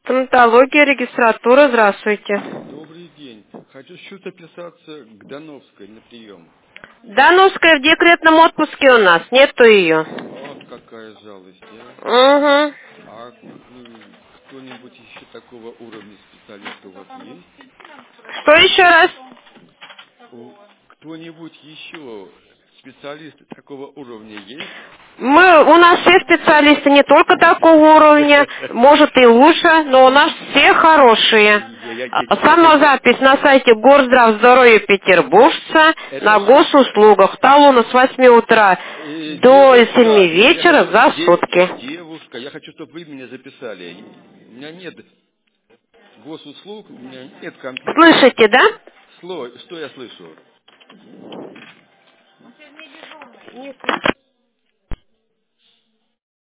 Стоматология, регистратура, здравствуйте. Добрый день. Хочу записаться к Доновской на прием. Дановская в декретном отпуске у нас, нету ее. Вот какая жалость, а. Угу. А кто-нибудь еще такого уровня специалиста у вас есть? Что еще раз? Кто-нибудь еще специалист такого уровня есть? У нас все специалисты не только такого уровня, может и лучше, но у нас все хорошие. Самозапись на сайте Горздравздоровья Петербуржца на госуслугах. Талоны с 8 утра до 7 вечера за сутки. Девушка, я хочу, чтобы вы меня записали. У меня нет госуслуг, у меня нет компьютера. Слышите, да? Что я слышу?